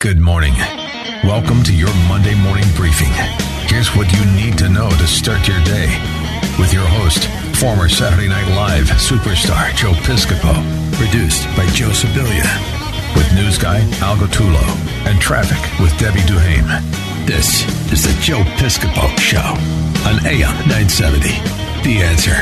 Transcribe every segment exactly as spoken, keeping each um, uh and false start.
Good morning. Welcome to your Monday morning briefing. Here's what you need to know to start your day with your host, former Saturday Night Live superstar Joe Piscopo. Produced by Joe Sibilia. With news guy Al Gattullo and traffic with Debbie Duhame. This is the Joe Piscopo Show on A M nine seventy. The Answer.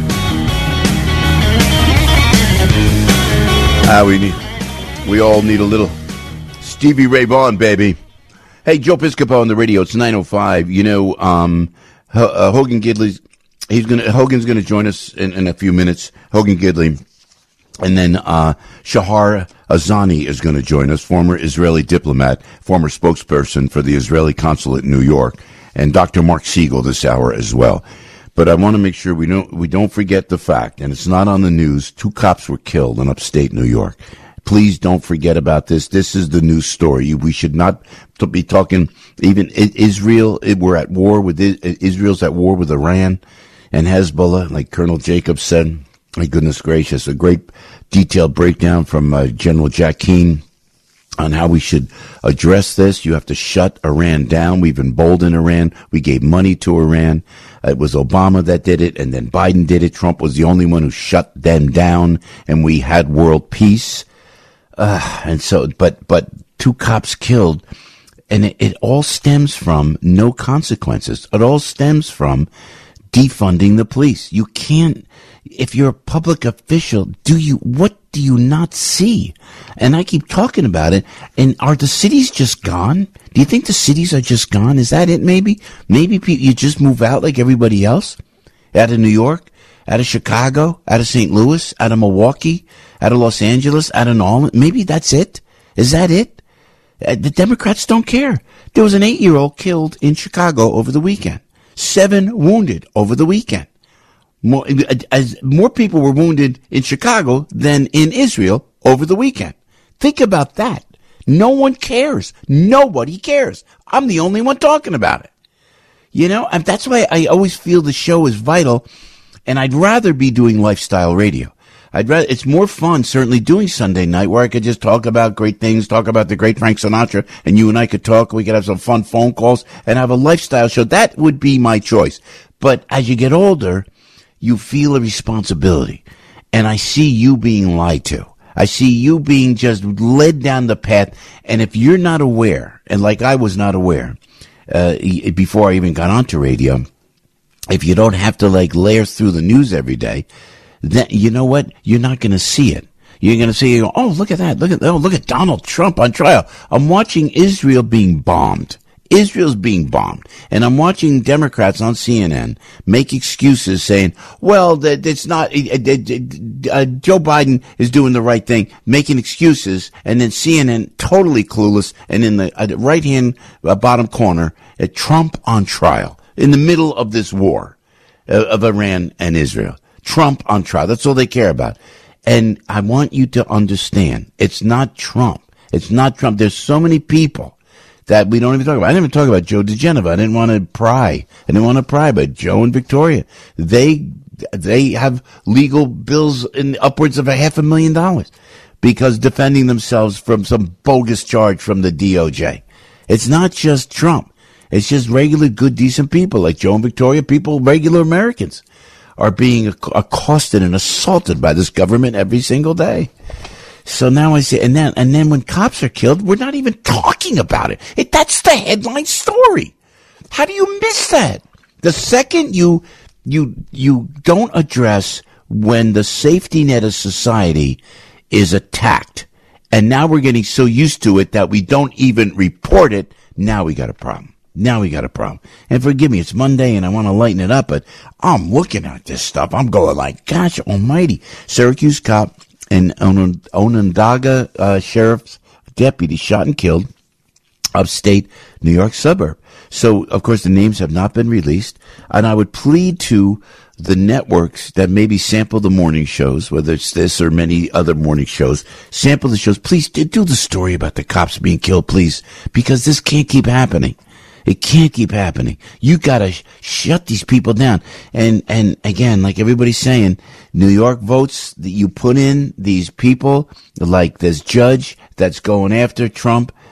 Ah, we need, we all need a little Stevie Ray Vaughan, baby. Hey, Joe Piscopo on the radio. It's nine oh five. You know, um, H- uh, Hogan Gidley's, he's gonna, Hogan's gonna join us in, in a few minutes. Hogan Gidley. And then, uh, Shahar Azani is gonna join us, former Israeli diplomat, former spokesperson for the Israeli consulate in New York, and Doctor Mark Siegel this hour as well. But I want to make sure we don't, we don't forget the fact, and it's not on the news, two cops were killed in upstate New York. Please don't forget about this. This is the news story. We should not be talking, even Israel, we're at war with, Israel's at war with Iran and Hezbollah, like Colonel Jacobs said. My goodness gracious, a great detailed breakdown from uh, General Jack Keane on how we should address this. You have to shut Iran down. We've emboldened Iran. We gave money to Iran. It was Obama that did it, and then Biden did it. Trump was the only one who shut them down, and we had world peace. Uh, and so, but, but two cops killed, and it, it all stems from no consequences. It all stems from defunding the police. You can't, if you're a public official, do you, what do you not see? And I keep talking about it. And are the cities just gone? Do you think the cities are just gone? Is that it maybe? Maybe pe- you just move out like everybody else? Out of New York? Out of Chicago? Out of Saint Louis? Out of Milwaukee? Out of Los Angeles? Out of New Orleans? Maybe that's it? Is that it? Uh, the Democrats don't care. There was an eight-year-old killed in Chicago over the weekend. Seven wounded over the weekend. More, as more people were wounded in Chicago than in Israel over the weekend. Think about that. No one cares. Nobody cares. I'm the only one talking about it. You know, and that's why I always feel the show is vital, and I'd rather be doing lifestyle radio. I'd rather, it's more fun certainly doing Sunday night where I could just talk about great things, talk about the great Frank Sinatra, and you and I could talk, we could have some fun phone calls and have a lifestyle show. That would be my choice. But as you get older, you feel a responsibility. And I see you being lied to. I see you being just led down the path. And if you're not aware, and like I was not aware, uh, before I even got onto radio, if you don't have to like layer through the news every day, then you know what? You're not going to see it. You're going to see, you go, oh, look at that. Look at, oh, look at Donald Trump on trial. I'm watching Israel being bombed. Israel's being bombed. And I'm watching Democrats on C N N make excuses saying, well, that it's not, uh, uh, Joe Biden is doing the right thing, making excuses. And then C N N totally clueless. And in the uh, right hand uh, bottom corner, uh, Trump on trial in the middle of this war uh, of Iran and Israel. Trump on trial. That's all they care about. And I want you to understand, it's not Trump. It's not Trump. There's so many people that we don't even talk about. I didn't even talk about Joe DeGeneva. I didn't want to pry. I didn't want to pry, but Joe and Victoria, they, they have legal bills in upwards of a half a million dollars because defending themselves from some bogus charge from the D O J. It's not just Trump. It's just regular, good, decent people like Joe and Victoria, people, regular Americans are being accosted and assaulted by this government every single day. So now I say, and then, and then when cops are killed, we're not even talking about it. it. That's the headline story. How do you miss that? The second you, you, you don't address when the safety net of society is attacked, and now we're getting so used to it that we don't even report it, now we got a problem. Now we got a problem. And forgive me, it's Monday and I want to lighten it up, but I'm looking at this stuff. I'm going like, gosh almighty. Syracuse cop and Onondaga uh, sheriff's deputy shot and killed upstate New York suburb. So, of course, the names have not been released. And I would plead to the networks that maybe sample the morning shows, whether it's this or many other morning shows, sample the shows. Please do the story about the cops being killed, please, because this can't keep happening. It can't keep happening. You gotta sh- shut these people down. And, and again, like everybody's saying, New York votes that you put in these people, like this judge that's going after Trump,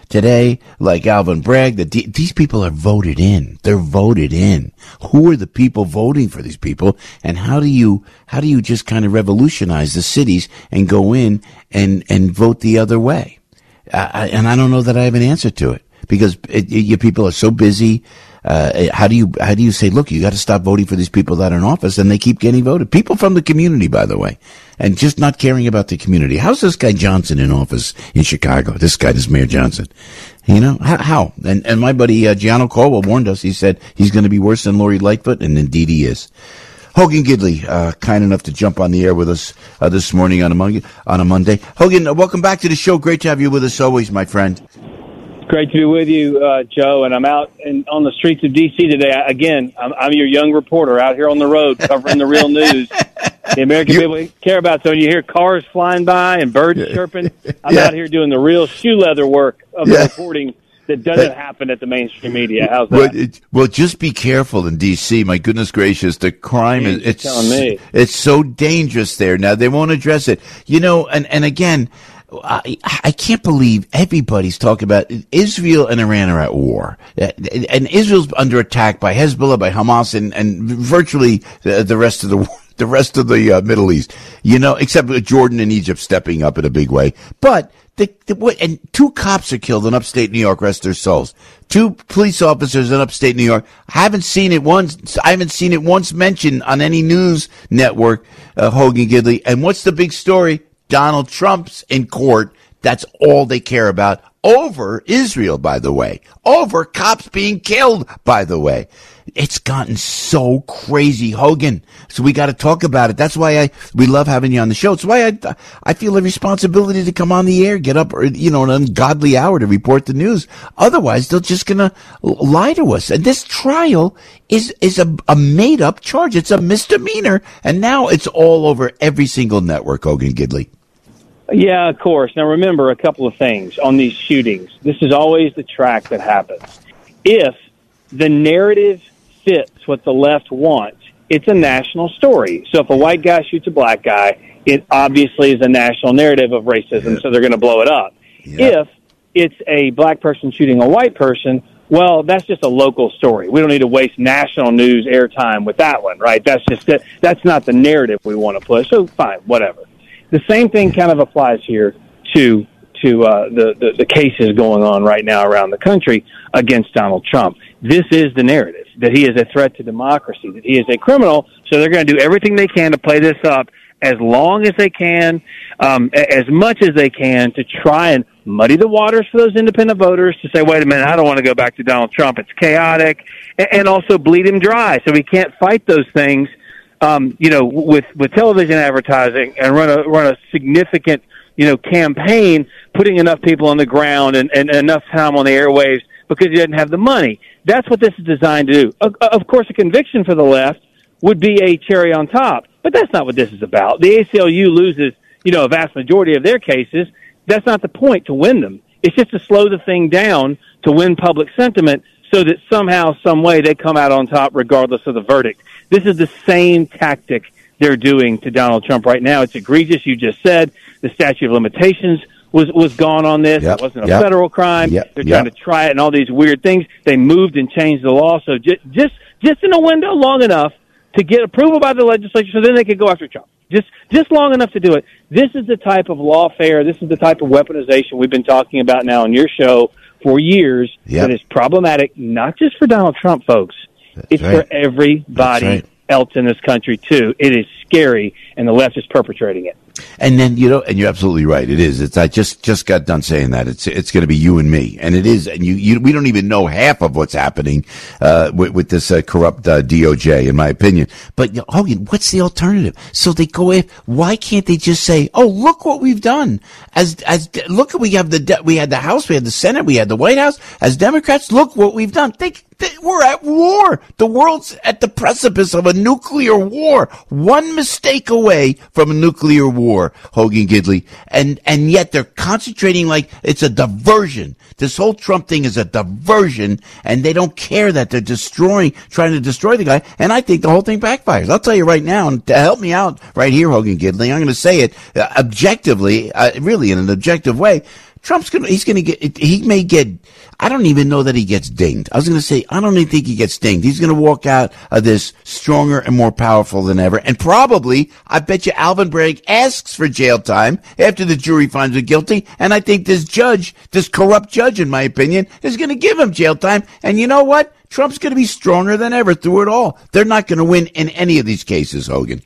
today, like Alvin Bragg, the, these people are voted in. They're voted in. Who are the people voting for these people? And how do you, how do you just kind of revolutionize the cities and go in and, and vote the other way? Uh, and I don't know that I have an answer to it because it, it, your people are so busy. Uh, how do you, how do you say, look, you got to stop voting for these people that are in office, and they keep getting voted. People from the community, by the way, and just not caring about the community. How's this guy Johnson in office in Chicago? This guy, this Mayor Johnson. You know, how? how? And, and my buddy, uh, Gianno Caldwell warned us. He said he's going to be worse than Lori Lightfoot, and indeed he is. Hogan Gidley, uh, kind enough to jump on the air with us, uh, this morning on a, mon- on a Monday. Hogan, uh, welcome back to the show. Great to have you with us always, my friend. Great to be with you, uh, Joe, and I'm out in, on the streets of D C today. I, again, I'm, I'm your young reporter out here on the road covering the real news. The American you, people care about. So when you hear cars flying by and birds chirping, I'm yeah. out here doing the real shoe leather work of yeah. the reporting that doesn't happen at the mainstream media. How's that? Well, it, well just be careful in D C. My goodness gracious, the crime Jeez, is it's telling me. It's so dangerous there. Now they won't address it. You know, and and again. I, I can't believe everybody's talking about Israel and Iran are at war. And Israel's under attack by Hezbollah, by Hamas, and, and virtually the, the rest of the the rest of the uh, Middle East. You know, except Jordan and Egypt stepping up in a big way. But the, the what, and two cops are killed in upstate New York, rest their souls. Two police officers in upstate New York. I haven't seen it once. I haven't seen it once mentioned on any news network. Uh, Hogan Gidley. And what's the big story? Donald Trump's in court. That's all they care about. Over Israel, by the way. Over cops being killed, by the way. It's gotten so crazy, Hogan. So we got to talk about it. That's why I we love having you on the show. It's why I I feel a responsibility to come on the air, get up, you know, an ungodly hour to report the news. Otherwise, they're just gonna lie to us. And this trial is is a, a made up charge. It's a misdemeanor, and now it's all over every single network. Hogan Gidley. Yeah, of course. Now, remember a couple of things on these shootings. This is always the track that happens. If the narrative fits what the left wants, it's a national story. So if a white guy shoots a black guy, it obviously is a national narrative of racism, yeah. so they're going to blow it up. Yeah. If it's a black person shooting a white person, well, that's just a local story. We don't need to waste national news airtime with that one, right? That's just it. That's not the narrative we want to push. So fine, whatever. The same thing kind of applies here to to uh, the, the, the cases going on right now around the country against Donald Trump. This is the narrative, that he is a threat to democracy, that he is a criminal, so they're going to do everything they can to play this up as long as they can, um, as much as they can, to try and muddy the waters for those independent voters to say, wait a minute, I don't want to go back to Donald Trump. It's chaotic, and, and also bleed him dry so he can't fight those things. Um, you know, with, with television advertising and run a, run a significant, you know, campaign, putting enough people on the ground and, and enough time on the airwaves because he doesn't have the money. That's what this is designed to do. Of, of course, a conviction for the left would be a cherry on top, but that's not what this is about. The A C L U loses, you know, a vast majority of their cases. That's not the point to win them. It's just to slow the thing down to win public sentiment so that somehow, some way, they come out on top regardless of the verdict. This is the same tactic they're doing to Donald Trump right now. It's egregious. You just said the statute of limitations was, was gone on this. Yep. It wasn't a yep. federal crime. Yep. They're trying yep. to try it and all these weird things. They moved and changed the law. So just, just, just in a window long enough to get approval by the legislature so then they could go after Trump. Just, just long enough to do it. This is the type of lawfare. This is the type of weaponization we've been talking about now on your show for years yep. that is problematic, not just for Donald Trump, folks. That's it's right. for everybody right. else in this country, too. It is scary, and the left is perpetrating it. And then, you know, and you're absolutely right. It is. It's, I just, just got done saying that. It's, it's going to be you and me. And it is. And you, you, we don't even know half of what's happening, uh, with, with this, uh, corrupt, uh, D O J, in my opinion. But, you know, Hogan, what's the alternative? So they go in, why can't they just say, oh, look what we've done. As, as, look, we have the, we had the House, we had the Senate, we had the White House. As Democrats, look what we've done. Think, we're at war. The world's at the precipice of a nuclear war. One mistake away from a nuclear war, Hogan Gidley. And, and yet they're concentrating like it's a diversion. This whole Trump thing is a diversion, and they don't care that they're destroying, trying to destroy the guy. And I think the whole thing backfires. I'll tell you right now, and to help me out right here, Hogan Gidley, I'm going to say it uh, objectively, uh, really in an objective way. Trump's going to, he's going to get, he may get, I don't even know that he gets dinged. I was going to say, I don't even think he gets dinged. He's going to walk out of this stronger and more powerful than ever. And probably, I bet you Alvin Bragg asks for jail time after the jury finds him guilty. And I think this judge, this corrupt judge, in my opinion, is going to give him jail time. And you know what? Trump's going to be stronger than ever through it all. They're not going to win in any of these cases, Hogan.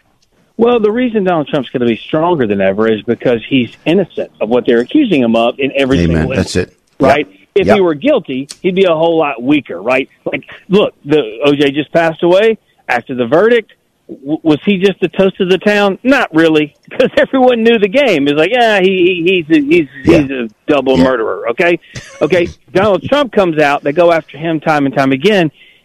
Well, the reason Donald Trump's going to be stronger than ever is because he's innocent of what they're accusing him of in every Amen. single That's instance. it. Right? Yep. If yep. he were guilty, he'd be a whole lot weaker, right? Like, look, the O J just passed away after the verdict. W- was he just the toast of the town? Not really, because everyone knew the game. It's like, yeah, he, he he's a, he's Yeah. he's a double Yeah. murderer. Okay, okay. Donald Trump comes out. They go after him time and time again.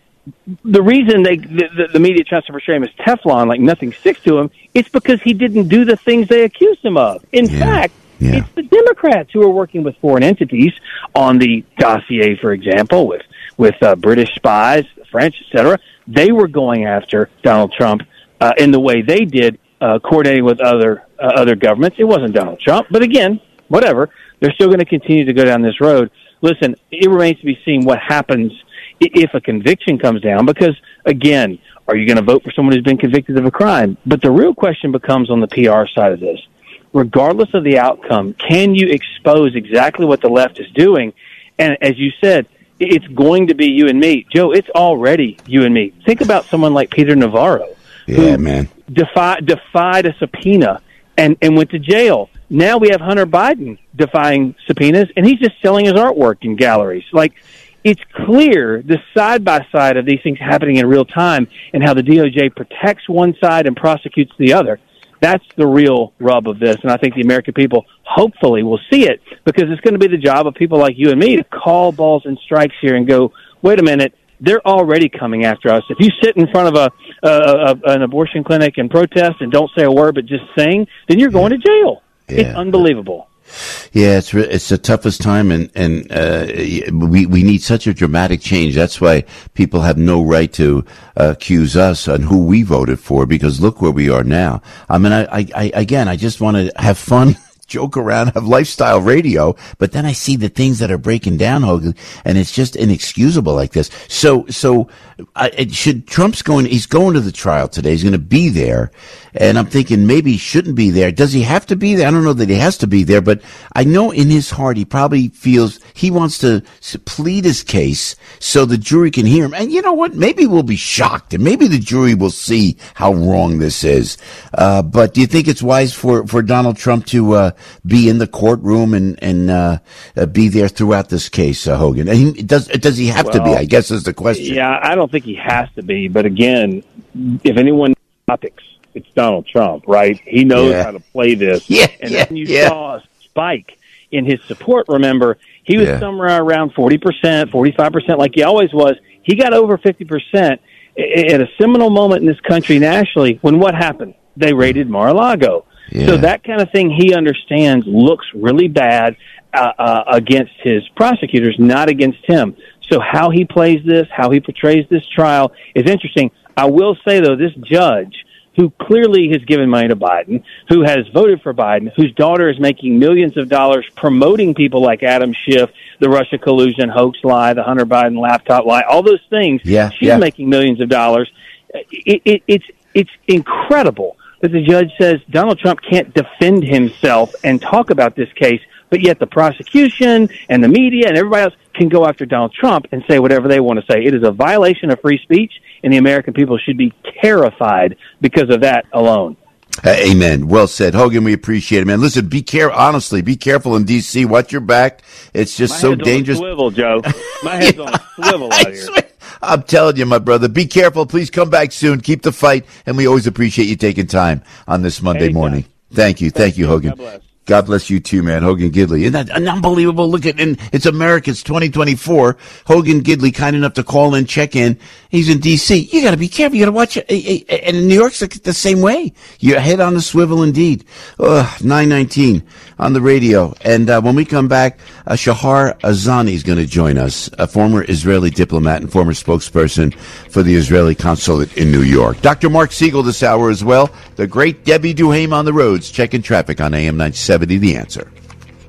The reason they the, the media tries to portray him as Teflon, like nothing sticks to him, it's because he didn't do the things they accused him of. In Yeah. fact, Yeah. it's the Democrats who are working with foreign entities on the dossier, for example, with with uh, British spies, French, et cetera. They were going after Donald Trump uh, in the way they did, uh, coordinating with other uh, other governments. It wasn't Donald Trump, but again, whatever. They're still going to continue to go down this road. Listen, it remains to be seen what happens if a conviction comes down, because, again, are you going to vote for someone who's been convicted of a crime? But the real question becomes on the P R side of this. Regardless of the outcome, can you expose exactly what the left is doing? And as you said, it's going to be you and me. Joe, it's already you and me. Think about someone like Peter Navarro, Yeah, who man. Defi- defied a subpoena and, and went to jail. Now we have Hunter Biden defying subpoenas, and he's just selling his artwork in galleries. Like, it's clear the side-by-side of these things happening in real time and how the D O J protects one side and prosecutes the other. That's the real rub of this, and I think the American people hopefully will see it, because it's going to be the job of people like you and me to call balls and strikes here and go, wait a minute, they're already coming after us. If you sit in front of a, a, a an abortion clinic and protest and don't say a word but just sing, then you're going to jail. Yeah. It's unbelievable. Yeah, it's re- it's the toughest time, and and uh, we we need such a dramatic change. That's why people have no right to uh, accuse us on who we voted for, because look where we are now. I mean, I, I, I again, I just want to have fun, joke around, have lifestyle radio, but then I see the things that are breaking down, Hogan, and it's just inexcusable like this. So, so I, it should Trump's going? He's going to the trial today. He's going to be there, and I'm thinking maybe he shouldn't be there. Does he have to be there? I don't know that he has to be there, but I know in his heart he probably feels he wants to plead his case so the jury can hear him. And you know what? Maybe we'll be shocked, and maybe the jury will see how wrong this is. Uh, but do you think it's wise for, for Donald Trump to uh, be in the courtroom and and uh, uh, be there throughout this case, uh, Hogan? And he, does does he have Well, to be? I guess is the question. Yeah, I don't think he has to be. But again, if anyone knows topics, it's Donald Trump, right? He knows Yeah. how to play this. Yeah, and yeah, then you yeah. saw a spike in his support. Remember, he was Yeah. somewhere around forty percent, forty-five percent, like he always was. He got over fifty percent at a seminal moment in this country nationally when what happened? They raided Mar-a-Lago. Yeah. So that kind of thing, he understands, looks really bad uh, uh, against his prosecutors, not against him. So how he plays this, how he portrays this trial is interesting. I will say, though, this judge, who clearly has given money to Biden, who has voted for Biden, whose daughter is making millions of dollars promoting people like Adam Schiff, the Russia collusion hoax lie, the Hunter Biden laptop lie, all those things. Yeah, She's yeah. making millions of dollars. It, it, it's it's incredible that the judge says Donald Trump can't defend himself and talk about this case, but yet the prosecution and the media and everybody else can go after Donald Trump and say whatever they want to say. It is a violation of free speech, and the American people should be terrified because of that alone. Uh, amen. Well said, Hogan. We appreciate it, man. Listen, be careful. Honestly, be careful in D C. Watch your back. It's just My so head's dangerous. on a swivel, Joe. My head's on a swivel out I here. swear. I'm telling you, my brother. Be careful. Please come back soon. Keep the fight, and we always appreciate you taking time on this Monday Anytime. morning. Thank you. Thank, Thank you, you. Hogan. God bless. God bless you too, man. Hogan Gidley. Isn't that an unbelievable look at, and it's America. It's twenty twenty-four. Hogan Gidley, kind enough to call in, check in. He's in D C. You gotta be careful. You gotta watch it. And in New York's the same way. Your head on the swivel indeed. Ugh, nine nineteen on the radio. And, uh, when we come back, uh, Shahar Azani is going to join us, a former Israeli diplomat and former spokesperson for the Israeli consulate in New York. Doctor Mark Siegel this hour as well. The great Debbie Duhaime on the roads, checking traffic on A M nine seventy, The Answer.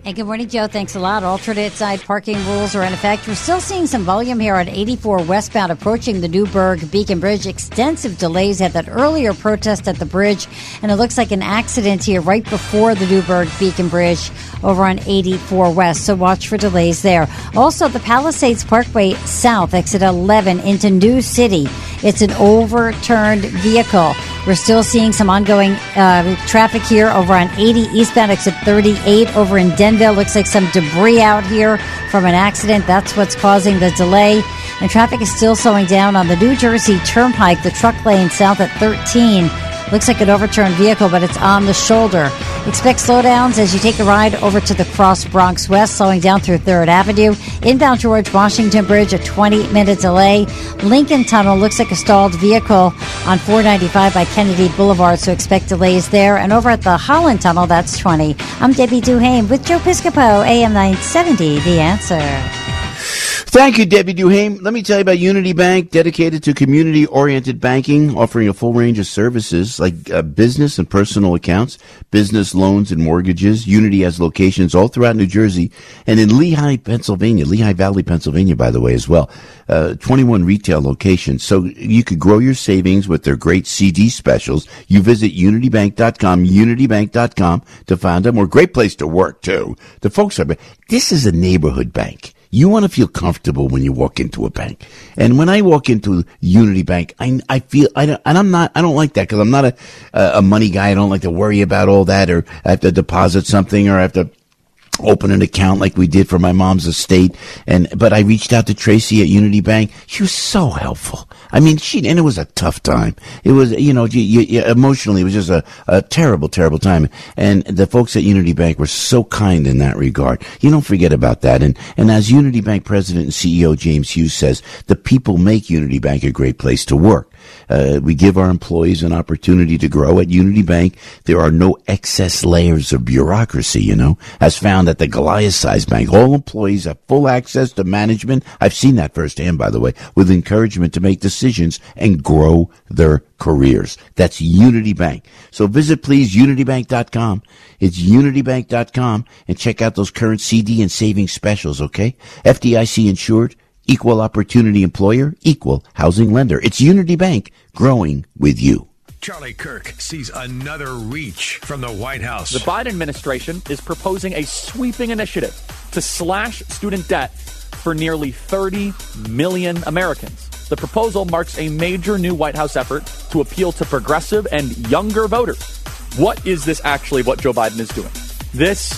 And good morning, Joe. Thanks a lot. Alternate side parking rules are in effect. We're still seeing some volume here on eighty-four westbound approaching the Newburgh Beacon Bridge. Extensive delays at that earlier protest at the bridge. And it looks like an accident here right before the Newburgh Beacon Bridge over on eighty-four West. So watch for delays there. Also, the Palisades Parkway South, exit eleven into New City. It's an overturned vehicle. We're still seeing some ongoing uh, traffic here over on eighty eastbound, exit thirty-eight over in Denville. Looks like some debris out here from an accident. That's what's causing the delay. And traffic is still slowing down on the New Jersey Turnpike, the truck lane south at thirteen. Looks like an overturned vehicle, but it's on the shoulder. Expect slowdowns as you take a ride over to the Cross Bronx West, slowing down through third Avenue. Inbound George Washington Bridge, a twenty-minute delay. Lincoln Tunnel looks like a stalled vehicle on four ninety-five by Kennedy Boulevard, so expect delays there. And over at the Holland Tunnel, that's twenty. I'm Debbie Duhame with Joe Piscopo, A M nine seventy, The Answer. Thank you, Debbie Duhame. Let me tell you about Unity Bank, dedicated to community-oriented banking, offering a full range of services like uh, business and personal accounts, business loans and mortgages. Unity has locations all throughout New Jersey and in Lehigh, Pennsylvania, Lehigh Valley, Pennsylvania, by the way, as well. Uh, twenty-one retail locations. So you could grow your savings with their great C D specials. You visit unity bank dot com, unity bank dot com to find them. We're a great place to work, too. The folks are, this is a neighborhood bank. You want to feel comfortable when you walk into a bank. And when I walk into Unity Bank, I, I feel, I don't, and I'm not, I don't like that because I'm not a, a money guy. I don't like to worry about all that, or I have to deposit something, or I have to open an account like we did for my mom's estate. And, but I reached out to Tracy at Unity Bank. She was so helpful. I mean, she, and it was a tough time. It was, you know, you, you, emotionally, it was just a, a terrible, terrible time. And the folks at Unity Bank were so kind in that regard. You don't forget about that. And, and as Unity Bank President and C E O James Hughes says, the people make Unity Bank a great place to work. Uh, we give our employees an opportunity to grow. At Unity Bank, there are no excess layers of bureaucracy, you know, as found at the Goliath-sized bank. All employees have full access to management. I've seen that firsthand, by the way, with encouragement to make decisions and grow their careers. That's Unity Bank. So visit, please, unity bank dot com. It's unity bank dot com, and check out those current C D and savings specials, okay? F D I C insured, equal opportunity employer, equal housing lender. It's Unity Bank, growing with you. Charlie Kirk sees another reach from the White House. The Biden administration is proposing a sweeping initiative to slash student debt for nearly thirty million Americans. The proposal marks a major new White House effort to appeal to progressive and younger voters. What is this actually what Joe Biden is doing? This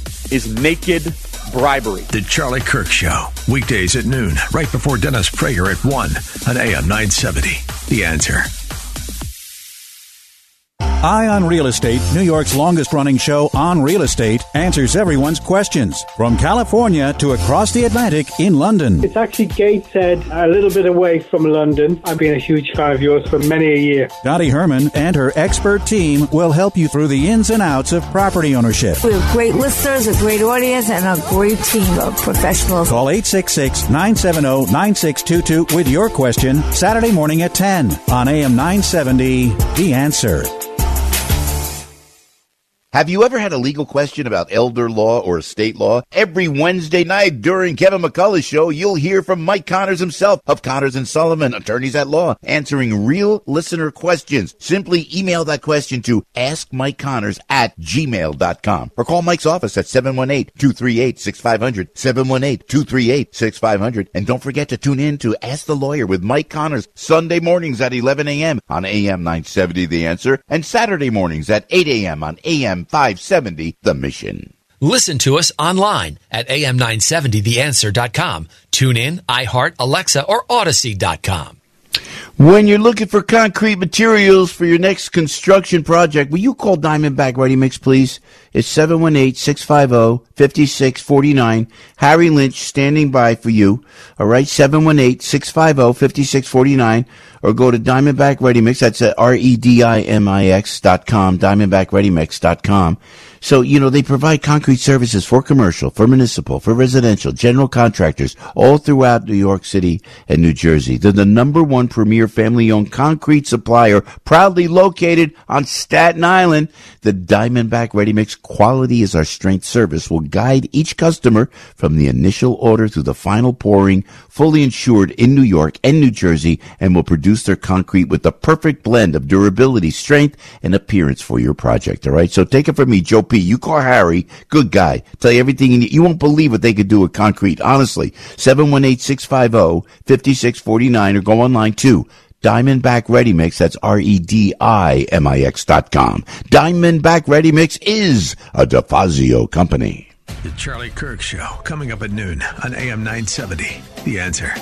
is naked bribery. The Charlie Kirk Show, weekdays at noon, right before Dennis Prager at one on A M nine seventy. The Answer. Eye on Real Estate, New York's longest-running show on real estate, answers everyone's questions. From California to across the Atlantic in London. It's actually Gateshead, a little bit away from London. I've been a huge fan of yours for many a year. Dottie Herman and her expert team will help you through the ins and outs of property ownership. We have great listeners, a great audience, and a great team of professionals. Call eight six six, nine seven zero, nine six two two with your question Saturday morning at ten on A M nine seventy, The Answer. Have you ever had a legal question about elder law or estate law? Every Wednesday night during Kevin McCullough's show, you'll hear from Mike Connors himself of Connors and Sullivan, attorneys at law, answering real listener questions. Simply email that question to ask mike connors at gmail dot com or call Mike's office at seven one eight, two three eight, six five zero zero, seven one eight, two three eight, six five zero zero. And don't forget to tune in to Ask the Lawyer with Mike Connors, Sunday mornings at eleven a.m. on A M nine seventy, The Answer, and Saturday mornings at eight a.m. on A M five seventy, The Mission. Listen to us online at A M nine seventy the answer dot com. Tune in, iHeart, Alexa, or Odyssey dot com. When you're looking for concrete materials for your next construction project, will you call Diamondback Ready Mix, please? It's seven one eight, six five zero, five six four nine. Harry Lynch standing by for you. All right, seven one eight, six five zero, five six four nine. Or go to Diamondback Ready Mix. That's at R E D I M I X dot com, Diamondback Ready Mix dot com. So, you know, they provide concrete services for commercial, for municipal, for residential, general contractors, all throughout New York City and New Jersey. They're the number one premier family-owned concrete supplier, proudly located on Staten Island. The Diamondback Ready Mix Quality is Our Strength service will guide each customer from the initial order through the final pouring, fully insured in New York and New Jersey, and will produce their concrete with the perfect blend of durability, strength, and appearance for your project. All right, so take it from me, Joe P. You call Harry, good guy. Tell you everything you need. You won't believe what they could do with concrete, honestly. seven one eight, six five zero, five six four nine or go online too. Diamondback Ready Mix, that's R E D I M I X dot com. Diamondback Ready Mix is a DeFazio company. The Charlie Kirk Show, coming up at noon on A M nine seventy. The Answer.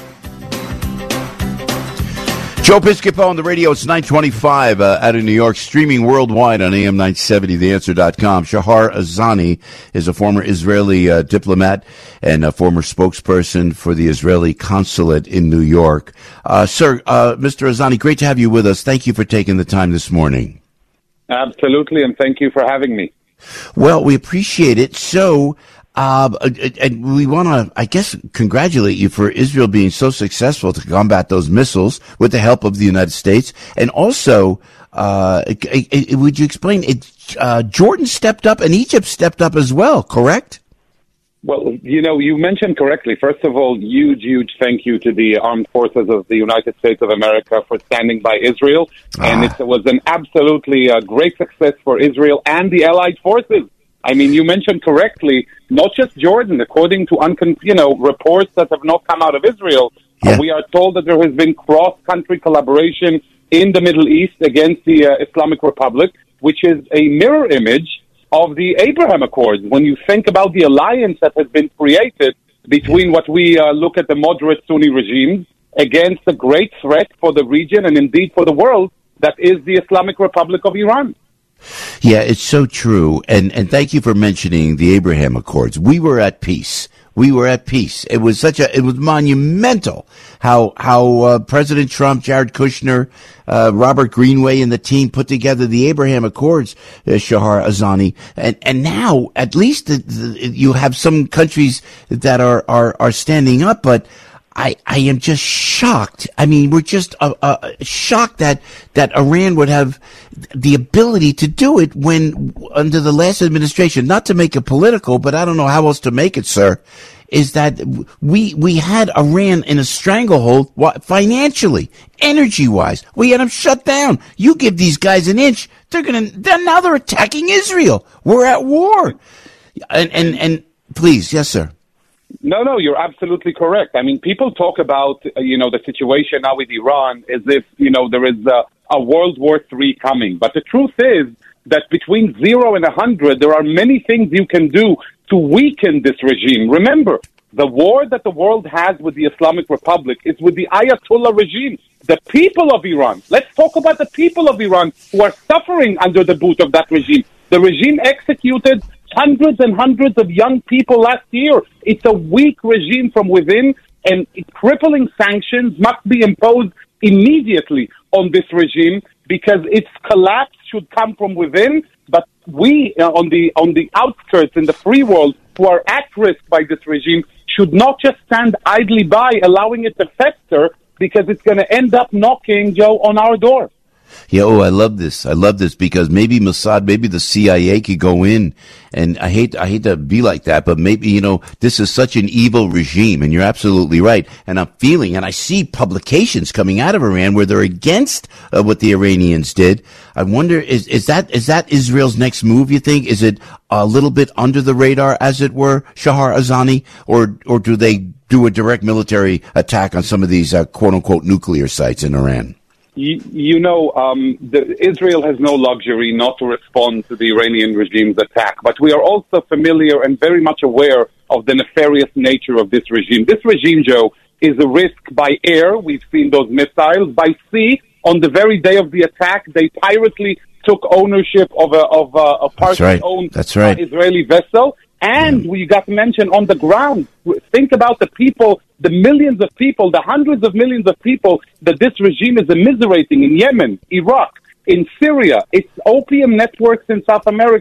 Joe Piscopo on the radio. It's nine twenty-five uh, out of New York, streaming worldwide on A M nine seventy, the answer dot com. Shahar Azani is a former Israeli uh, diplomat and a former spokesperson for the Israeli consulate in New York. Uh, sir, uh, Mister Azani, great to have you with us. Thank you for taking the time this morning. Absolutely, and thank you for having me. Well, we appreciate it. So, uh, and we want to, I guess, congratulate you for Israel being so successful to combat those missiles with the help of the United States. And also, uh, would you explain, it, uh, Jordan stepped up and Egypt stepped up as well, correct? Well, you know, you mentioned correctly. First of all, huge, huge thank you to the armed forces of the United States of America for standing by Israel. Ah. And it was an absolutely uh, great success for Israel and the allied forces. I mean, you mentioned correctly, not just Jordan. According to, uncon- you know, reports that have not come out of Israel, yeah. uh, we are told that there has been cross-country collaboration in the Middle East against the uh, Islamic Republic, which is a mirror image of the Abraham Accords. When you think about the alliance that has been created between what we uh, look at the moderate Sunni regimes against the great threat for the region and indeed for the world that is the Islamic Republic of Iran. Yeah, it's so true. And, and thank you for mentioning the Abraham Accords. We were at peace. We were at peace. It was such a, it was monumental how, how, uh, President Trump, Jared Kushner, uh, Robert Greenway and the team put together the Abraham Accords, uh, Shahar Azani. And, and now at least the, the, you have some countries that are, are, are standing up, but I, I am just shocked. I mean, we're just uh, uh, shocked that, that Iran would have the ability to do it when, under the last administration, not to make it political, but I don't know how else to make it, sir, is that we, we had Iran in a stranglehold financially, energy-wise. We had them shut down. You give these guys an inch, they're gonna, they're, now they're attacking Israel. We're at war. And, and, and please, yes, sir. No, no, you're absolutely correct. I mean, people talk about, uh, you know, the situation now with Iran as if, you know, there is a, a World War Three coming. But the truth is that between zero and a hundred, there are many things you can do to weaken this regime. Remember, the war that the world has with the Islamic Republic is with the Ayatollah regime, the people of Iran. Let's talk about the people of Iran who are suffering under the boot of that regime. The regime executed hundreds and hundreds of young people last year. It's a weak regime from within, and crippling sanctions must be imposed immediately on this regime because its collapse should come from within. But we, uh, on the on the outskirts in the free world, who are at risk by this regime, should not just stand idly by, allowing it to fester, because it's going to end up knocking, Joe, on our door. Yeah, oh, I love this. I love this because maybe Mossad, maybe the C I A could go in, and I hate, I hate to be like that, but maybe, you know, this is such an evil regime, and you're absolutely right. And I'm feeling, and I see publications coming out of Iran where they're against uh, what the Iranians did. I wonder, is, is that, is that Israel's next move, you think? Is it a little bit under the radar, as it were, Shahar Azani, or, or do they do a direct military attack on some of these, uh, quote unquote, nuclear sites in Iran? You, you know, um, the, Israel has no luxury not to respond to the Iranian regime's attack. But we are also familiar and very much aware of the nefarious nature of this regime. This regime, Joe, is a risk by air. We've seen those missiles. By sea, on the very day of the attack, they pirately took ownership of a, of a, a partially-owned That's right. uh, Israeli vessel. And we got mentioned on the ground. Think about the people, the millions of people, the hundreds of millions of people that this regime is immiserating in Yemen, Iraq, in Syria. It's opium networks in South America.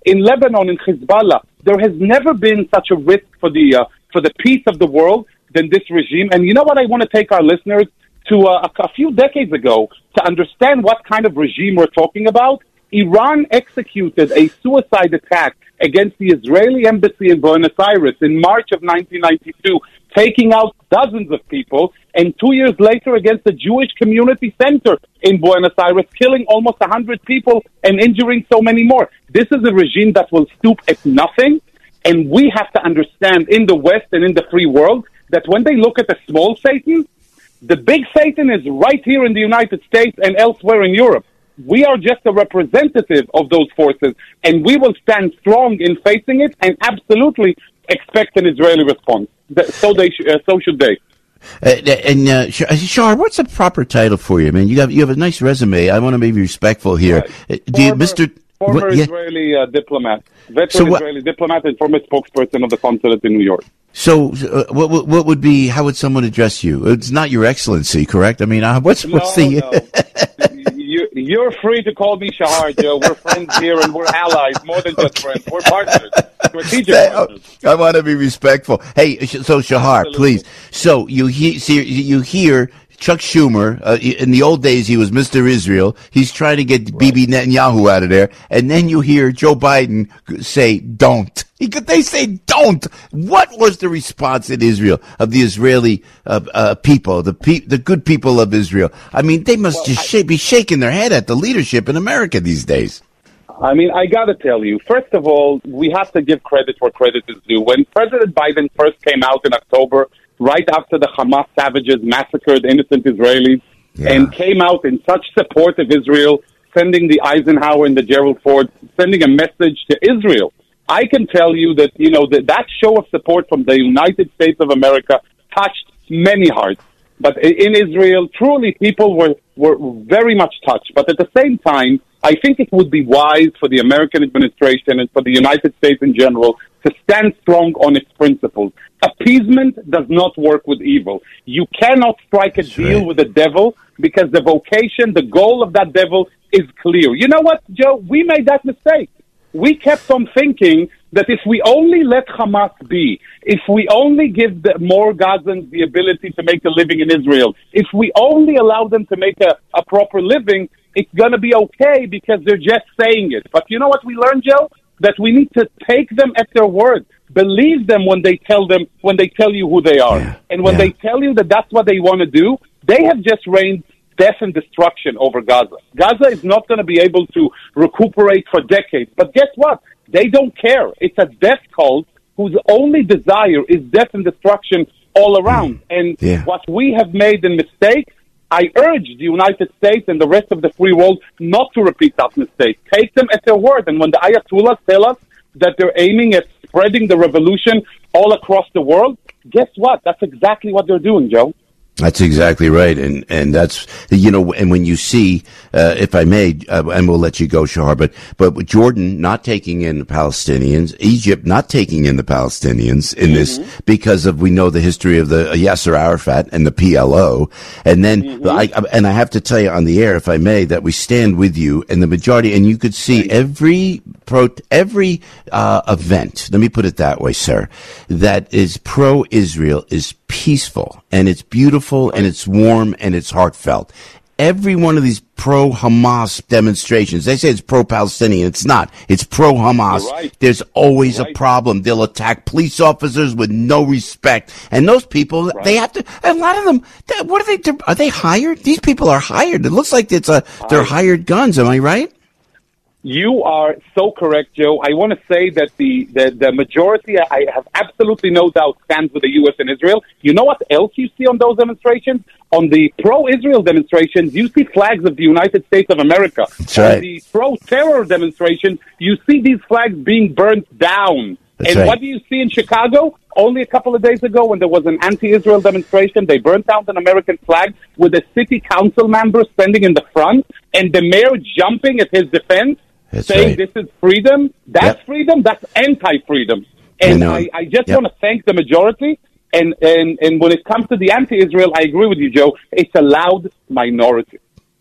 in Lebanon, in Hezbollah. There has never been such a risk for the uh, for the peace of the world than this regime. And you know what? I want to take our listeners to uh, a, a few decades ago to understand what kind of regime we're talking about. Iran executed a suicide attack against the Israeli embassy in Buenos Aires in March of nineteen ninety-two, taking out dozens of people, and two years later against the Jewish community center in Buenos Aires, killing almost one hundred people and injuring so many more. This is a regime that will stoop at nothing, and we have to understand in the West and in the free world that when they look at the small Satan, the big Satan is right here in the United States and elsewhere in Europe. We are just a representative of those forces, and we will stand strong in facing it and absolutely expect an Israeli response. So they, sh- uh, so should they. Uh, and uh, Shahar, what's the proper title for you, man? You have you have a nice resume. I want to be respectful here. Right. Uh, do you, former, Mister Former what, yeah. Israeli uh, diplomat, veteran So what- Israeli diplomat, and former spokesperson of the consulate in New York. So, uh, what, what what would be? How would someone address you? It's not Your Excellency, correct? I mean, uh, what's what's no, the? no. you, you're free to call me Shahar, Joe. We're friends here, and we're allies. More than just Okay. friends, we're partners, strategic I, partners. I want to be respectful. Hey, sh- so Shahar, Absolutely. please. So you he- see, you hear Chuck Schumer. Uh, in the old days, he was Mister Israel. He's trying to get Bibi Netanyahu out of there, and then you hear Joe Biden say, "Don't." He could, they say, "Don't." What was the response in Israel of the Israeli uh, uh, people, the pe- the good people of Israel? I mean, they must Well, just I- shake, be shaking their head at the leadership in America these days. I mean, I got to tell you, first of all, we have to give credit where credit is due. When President Biden first came out in October, right after the Hamas savages massacred innocent Israelis, Yeah. and came out in such support of Israel, sending the Eisenhower and the Gerald Ford, sending a message to Israel, I can tell you that, you know, that, that show of support from the United States of America touched many hearts. But i- in Israel, truly people were, were very much touched. But at the same time, I think it would be wise for the American administration and for the United States in general to stand strong on its principles. Appeasement does not work with evil. You cannot strike a That's deal right. with the devil because the vocation, the goal of that devil is clear. You know what, Joe? We made that mistake. We kept on thinking that if we only let Hamas be, if we only give the, more Gazans the ability to make a living in Israel, if we only allow them to make a, a proper living, it's going to be okay because they're just saying it. But you know what we learned, Joe? That we need to take them at their word. Believe them when they tell them, when they tell you who they are. Yeah. And when Yeah. they tell you that that's what they want to do, they have just reigned death and destruction over Gaza. Gaza is not going to be able to recuperate for decades. But guess what? They don't care. It's a death cult whose only desire is death and destruction all around. And Yeah. what we have made in mistake, I urge the United States and the rest of the free world not to repeat that mistake. Take them at their word. And when the Ayatollahs tell us that they're aiming at spreading the revolution all across the world, guess what? That's exactly what they're doing, Joe. That's exactly right, and and that's, you know, and when you see, uh, if I may, uh, and we'll let you go, Shahar, but but with Jordan not taking in the Palestinians, Egypt not taking in the Palestinians in mm-hmm. this because of, we know the history of the uh, Yasser Arafat and the P L O, and then mm-hmm. I and I have to tell you on the air, if I may, that we stand with you, and the majority, and you could see every pro every uh, event. Let me put it that way, sir, that is pro-Israel is peaceful and it's beautiful and it's warm and it's heartfelt. Every one of these pro-Hamas demonstrations, they say it's pro-Palestinian. It's not. It's pro-Hamas. Right. There's always right. a problem. They'll attack police officers with no respect. And those people, right. they have to, a lot of them, they, what are they, are they hired? These people are hired. It looks like it's a, they're hired guns. Am I right? You are so correct, Joe. I want to say that the, the, the majority, I have absolutely no doubt, stands with the U S and Israel. You know what else you see on those demonstrations? On the pro-Israel demonstrations, you see flags of the United States of America. That's right. On the pro-terror demonstrations, you see these flags being burnt down. That's and right. what do you see in Chicago? Only a couple of days ago, when there was an anti-Israel demonstration, they burnt down an American flag with a city council member standing in the front and the mayor jumping at his defense. That's saying right. this is freedom, that's Yep. freedom, that's anti-freedom. And I know. I, I just Yep. want to thank the majority. And, and, and when it comes to the anti-Israel, I agree with you, Joe. It's a loud minority.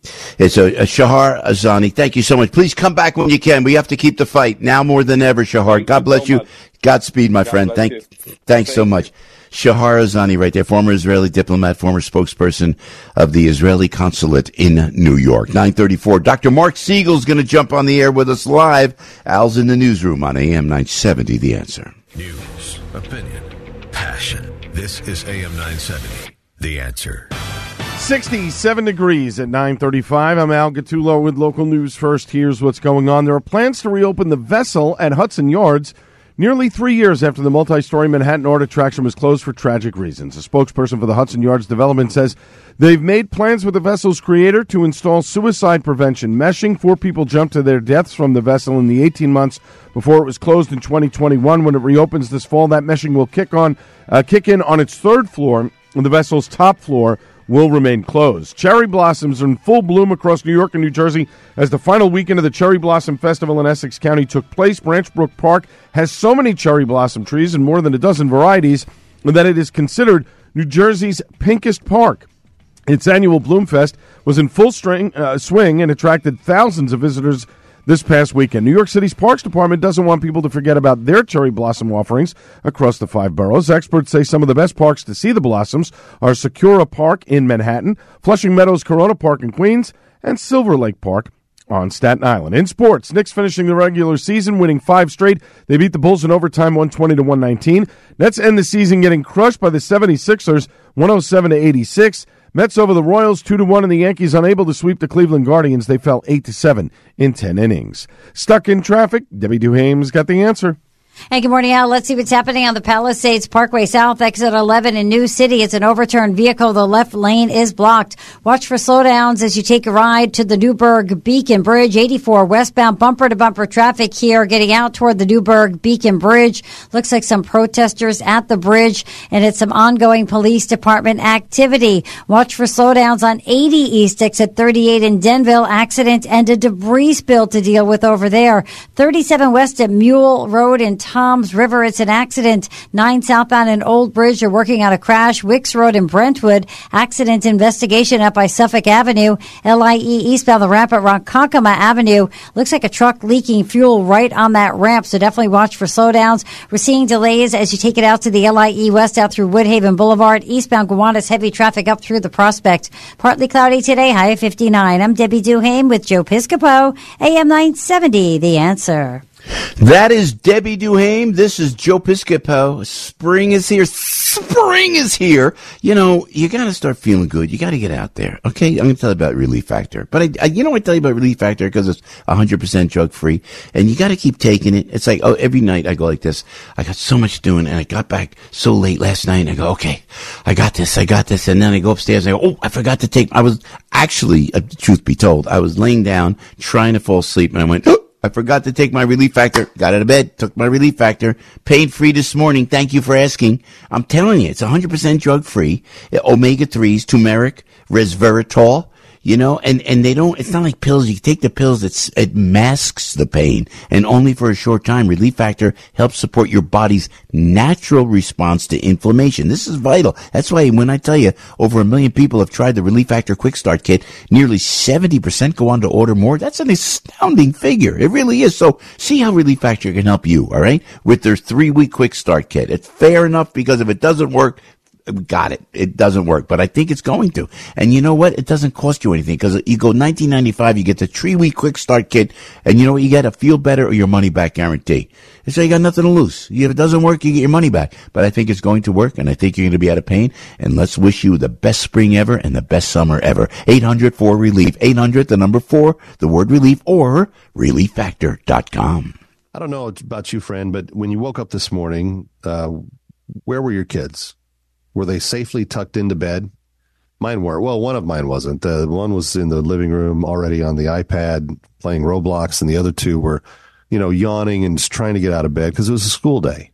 It's a, a Shahar Azani. Thank you so much. Please come back when you can. We have to keep the fight now more than ever, Shahar. Thank God you bless so you. much. Godspeed, my God friend. bless Thank, you. thanks Thank so you. much. Shahar Azani right there, former Israeli diplomat, former spokesperson of the Israeli consulate in New York. nine thirty-four. Doctor Mark Siegel's going to jump on the air with us live. Al's in the newsroom on A M nine seventy, The Answer. News, opinion, passion. This is A M nine seventy, The Answer. sixty-seven degrees at nine thirty-five. I'm Al Gattulo with local news first. Here's what's going on. There are plans to reopen the vessel at Hudson Yards nearly three years after the multi-story Manhattan Art attraction was closed for tragic reasons. A spokesperson for the Hudson Yards development says they've made plans with the vessel's creator to install suicide prevention meshing. Four people jumped to their deaths from the vessel in the eighteen months before it was closed in twenty twenty-one. When it reopens this fall, that meshing will kick on, uh, kick in on its third floor, and the vessel's top floor will remain closed. Cherry blossoms are in full bloom across New York and New Jersey as the final weekend of the Cherry Blossom Festival in Essex County took place. Branch Brook Park has so many cherry blossom trees and more than a dozen varieties that it is considered New Jersey's pinkest park. Its annual Bloomfest was in full string, uh, swing and attracted thousands of visitors this past weekend. New York City's Parks Department doesn't want people to forget about their cherry blossom offerings across the five boroughs. Experts say some of the best parks to see the blossoms are Sakura Park in Manhattan, Flushing Meadows Corona Park in Queens, and Silver Lake Park on Staten Island. In sports, Knicks finishing the regular season, winning five straight. They beat the Bulls in overtime, one twenty to one nineteen. Nets end the season getting crushed by the seventy-sixers, one oh seven to eighty-six. Mets over the Royals, two to one, and the Yankees unable to sweep the Cleveland Guardians. They fell eight to seven in ten innings. Stuck in traffic, Debbie Duhame's got the answer. Hey, good morning, Al. Let's see what's happening on the Palisades Parkway South, exit eleven in New City. It's an overturned vehicle. The left lane is blocked. Watch for slowdowns as you take a ride to the Newburgh Beacon Bridge. eighty-four westbound bumper-to-bumper traffic here getting out toward the Newburgh Beacon Bridge. Looks like some protesters at the bridge, and it's some ongoing police department activity. Watch for slowdowns on eighty East exit thirty-eight in Denville. Accident and a debris spill to deal with over there. thirty-seven west at Mule Road in Toms River. It's an accident. nine southbound in Old Bridge. You're working on a crash. Wicks Road in Brentwood. Accident investigation up by Suffolk Avenue. L I E eastbound the ramp at Ronkonkoma Avenue. Looks like a truck leaking fuel right on that ramp, so definitely watch for slowdowns. We're seeing delays as you take it out to the L I E west out through Woodhaven Boulevard. Eastbound Gowanus, heavy traffic up through the Prospect. Partly cloudy today, high of fifty-nine. I'm Debbie Duhame with Joe Piscopo, A M nine seventy, The Answer. That is Debbie Duhame. This is Joe Piscopo. Spring is here. Spring is here. You know, you got to start feeling good. You got to get out there. Okay, I'm going to tell you about Relief Factor. But I, I you know, I tell you about Relief Factor because it's one hundred percent drug free, and you got to keep taking it. It's like, oh, every night I go like this. I got so much doing, and I got back so late last night. And I go, okay, I got this, I got this, and then I go upstairs. And I go, oh, I forgot to take. I was actually, uh, truth be told, I was laying down trying to fall asleep, and I went, oh, I forgot to take my Relief Factor. Got out of bed, took my Relief Factor. Pain free this morning. Thank you for asking. I'm telling you, it's one hundred percent drug free. Omega threes, turmeric, resveratrol. You know, and, and they don't, it's not like pills. You take the pills, it's, it masks the pain, and only for a short time. Relief Factor helps support your body's natural response to inflammation. This is vital. That's why when I tell you over a million people have tried the Relief Factor Quick Start Kit, nearly seventy percent go on to order more. That's an astounding figure. It really is. So see how Relief Factor can help you, all right, with their three-week Quick Start Kit. It's fair enough because if it doesn't work, got it. It doesn't work, but I think it's going to. And you know what? It doesn't cost you anything because you go nineteen ninety-five, you get the three-week Quick Start Kit, and you know what? You get a feel better or your money back guarantee. So you got nothing to lose. If it doesn't work, you get your money back. But I think it's going to work, and I think you're going to be out of pain. And let's wish you the best spring ever and the best summer ever. eight hundred four relief. eight hundred, the number four, the word relief, or relief factor dot com. I don't know about you, friend, but when you woke up this morning, uh, where were your kids? Were they safely tucked into bed? Mine weren't. Well, one of mine wasn't. The one was in the living room already on the iPad playing Roblox, and the other two were, you know, yawning and trying to get out of bed because it was a school day.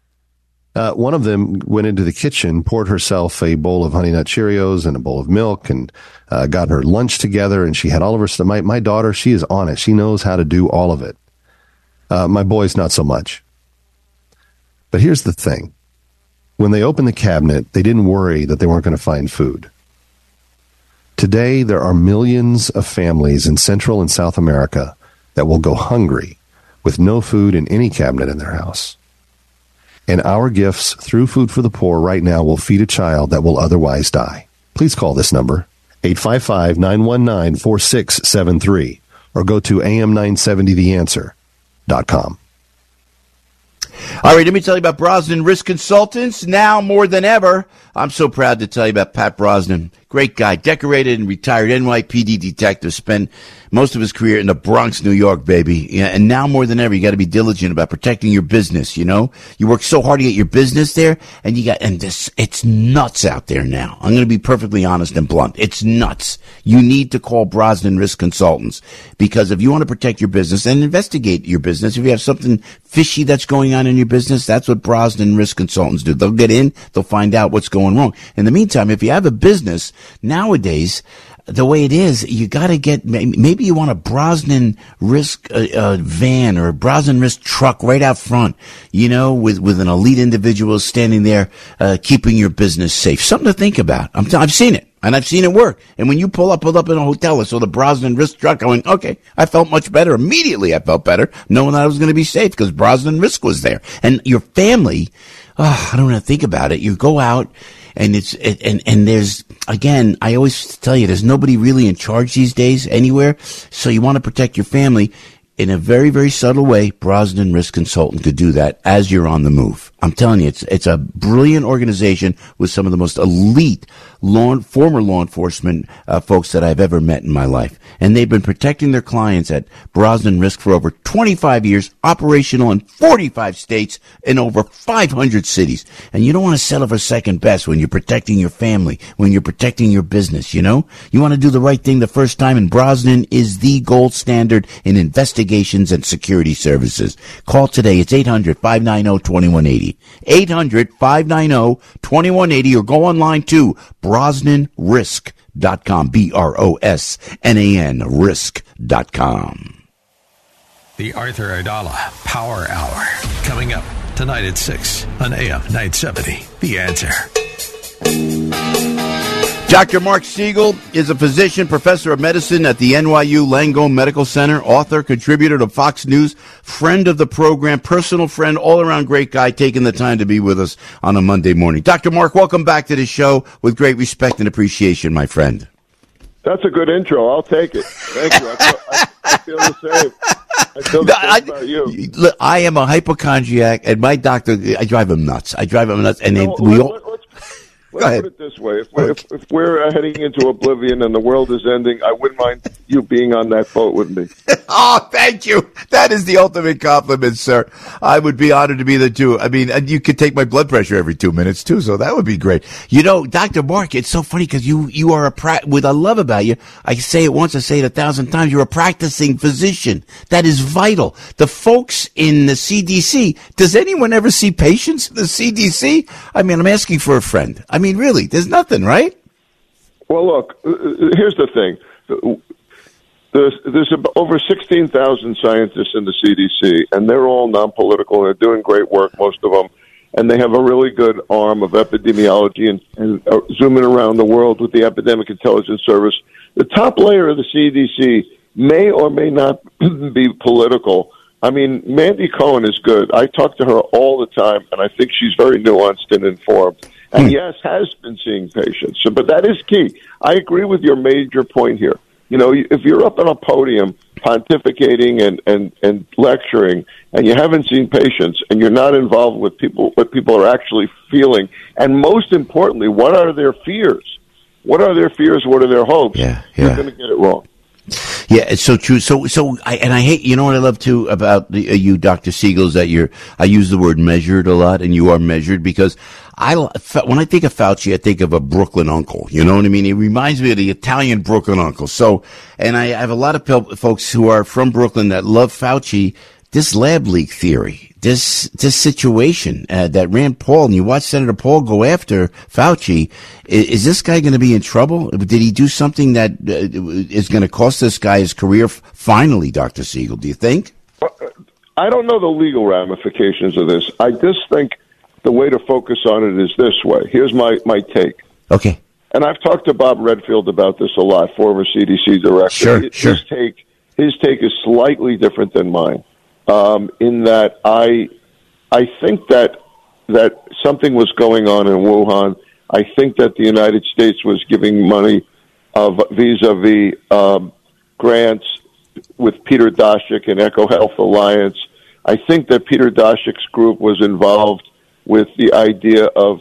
Uh, one of them went into the kitchen, poured herself a bowl of Honey Nut Cheerios and a bowl of milk, and uh, got her lunch together, and she had all of her stuff. My, my daughter, she is on it. She knows how to do all of it. Uh, my boys, not so much. But here's the thing. When they opened the cabinet, they didn't worry that they weren't going to find food. Today, there are millions of families in Central and South America that will go hungry with no food in any cabinet in their house. And our gifts through Food for the Poor right now will feed a child that will otherwise die. Please call this number, eight five five, nine one nine, four six seven three, or go to A M nine seventy the answer dot com. All right, let me tell you about Brosnan Risk Consultants. Now more than ever, I'm so proud to tell you about Pat Brosnan. Great guy, decorated and retired N Y P D detective, spent most of his career in the Bronx, New York, baby. Yeah, and now more than ever, you got to be diligent about protecting your business, you know? You work so hard to get your business there, and you got, and this, it's nuts out there now. I'm going to be perfectly honest and blunt. It's nuts. You need to call Brosnan Risk Consultants, because if you want to protect your business and investigate your business, if you have something fishy that's going on in your business, that's what Brosnan Risk Consultants do. They'll get in, they'll find out what's going wrong. In the meantime, if you have a business, nowadays, the way it is, you got to get, maybe you want a Brosnan Risk uh, uh, van or a Brosnan Risk truck right out front, you know, with, with an elite individual standing there, uh, keeping your business safe. Something to think about. I'm t- I've seen it, and I've seen it work. And when you pull up, pull up in a hotel, I saw the Brosnan Risk truck, I went, okay, I felt much better. Immediately I felt better, knowing that I was going to be safe because Brosnan Risk was there. And your family, oh, I don't want to think about it. You go out, and it's, it, and, and there's, again, I always tell you, there's nobody really in charge these days anywhere. So you want to protect your family in a very, very subtle way. Brosnan Risk Consultant could do that as you're on the move. I'm telling you, it's, it's a brilliant organization with some of the most elite law, former law enforcement uh, folks that I've ever met in my life. And they've been protecting their clients at Brosnan Risk for over twenty-five years, operational in forty-five states in over five hundred cities. And you don't want to settle for second best when you're protecting your family, when you're protecting your business, you know? You want to do the right thing the first time, and Brosnan is the gold standard in investigations and security services. Call today. It's eight hundred, five nine zero, two one eight zero. eight hundred, five nine zero, two one eight zero, or go online to brosnan risk dot com. B R O S N A N risk dot com. The Arthur Aidala Power Hour, coming up tonight at six on A M nine seventy. The Answer. Doctor Mark Siegel is a physician, professor of medicine at the N Y U Langone Medical Center, author, contributor to Fox News, friend of the program, personal friend, all-around great guy, taking the time to be with us on a Monday morning. Doctor Mark, welcome back to the show with great respect and appreciation, my friend. That's a good intro. I'll take it. Thank you. I feel, I, I feel the same. I feel the same I, about you. Look, I am a hypochondriac, and my doctor, I drive him nuts. I drive him nuts, and No, they, we let, all... let, let's let's put it this way. If we're, if, if we're uh, heading into oblivion and the world is ending, I wouldn't mind you being on that boat with me. Oh, thank you. That is the ultimate compliment, sir. I would be honored to be there, too. I mean, and you could take my blood pressure every two minutes, too, so that would be great. You know, Doctor Mark, it's so funny because you, you are a, pra- what I love about you, I say it once, I say it a thousand times, you're a practicing physician. That is vital. The folks in the C D C, does anyone ever see patients in the C D C? I mean, I'm asking for a friend. I mean, really, there's nothing, right? Well, look, uh, here's the thing. There's, there's about over sixteen thousand scientists in the C D C, and they're all non-political, and they're doing great work, most of them. And they have a really good arm of epidemiology and, and uh, zooming around the world with the Epidemic Intelligence Service. The top layer of the C D C may or may not be political. I mean, Mandy Cohen is good. I talk to her all the time, and I think she's very nuanced and informed. And yes, has been seeing patients. So, but that is key. I agree with your major point here. You know, if you're up on a podium pontificating and, and, and lecturing, and you haven't seen patients, and you're not involved with people, what people are actually feeling, and most importantly, what are their fears? What are their fears? What are their hopes? Yeah, yeah. You're going to get it wrong. Yeah, it's so true. So, so, I, and I hate, you know what I love too about the, uh, you, Doctor Siegel, is that you're, I use the word measured a lot, and you are measured because I, when I think of Fauci, I think of a Brooklyn uncle. You know what I mean? He reminds me of the Italian Brooklyn uncle. So, and I have a lot of pel- folks who are from Brooklyn that love Fauci. This lab leak theory, this this situation uh, that Rand Paul, and you watch Senator Paul go after Fauci, is, is this guy going to be in trouble? Did he do something that uh, is going to cost this guy his career finally, Doctor Siegel, do you think? I don't know the legal ramifications of this. I just think the way to focus on it is this way. Here's my, my take. Okay. and I've talked to Bob Redfield about this a lot, former C D C director. Sure, his, sure. His take, his take is slightly different than mine, um, in that I, I think that that something was going on in Wuhan. I think that the United States was giving money of vis-a-vis um, grants with Peter Daszak and Echo Health Alliance. I think that Peter Daszak's group was involved with the idea of